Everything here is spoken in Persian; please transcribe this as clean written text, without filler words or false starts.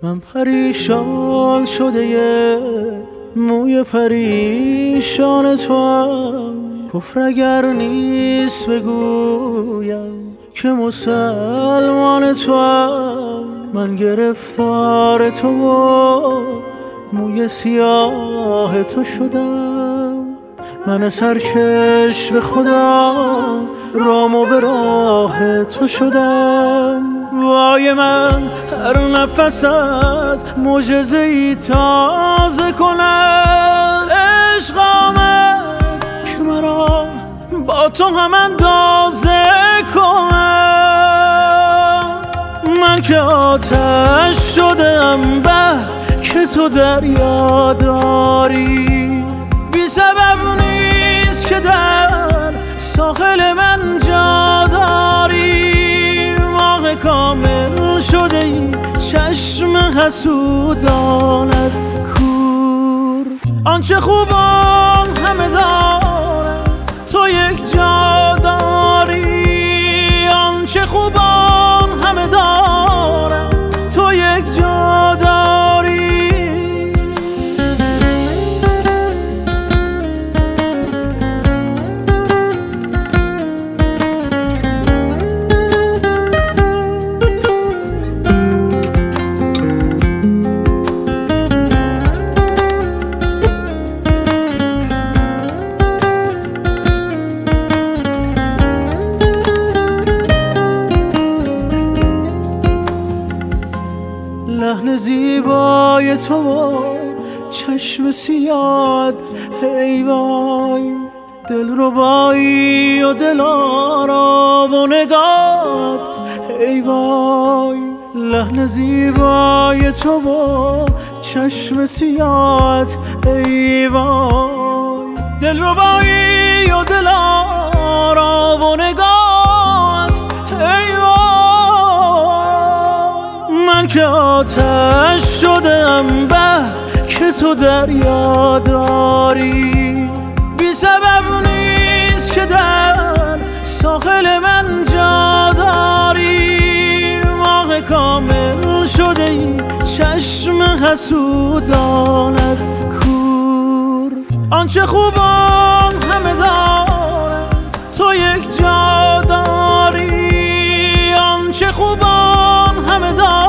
من پریشان شده موی پریشان تو هم، کفر اگر نیست بگویم که مسلمان تو هم. من گرفتار تو و موی سیاه تو شدم، من سرکش به خدا رام و به راه تو شدم. وای من هر نفست معجزه‌ای تازه کند، عشق آمد که مرا با تو هم اندازه کنم. من که آتش شدم به که تو دریا داری، بی سبب نیست که در ساحل من جا داری. ماه کامل شده ای چشم حسودانت کور، آنچه خوبان همه دارن تو یک جا داری، آنچه خوبان همه دارن تو یک جا داری. لحن زیبای تو چشم سیاد ای وای، دلربایی و دلارا و نگات ای وای. لحن زیبای تو چشم سیاد ای وای، دلربایی و دلارا و نگات ای وای. من که آتش شدم به که تو دریا داری، بی سبب نیست که در ساحل من جا داری. ماه کامل شده ای چشم حسودانت کور، آنچه خوبان همه دارن تو یک جا داری، آنچه خوبان همه دارن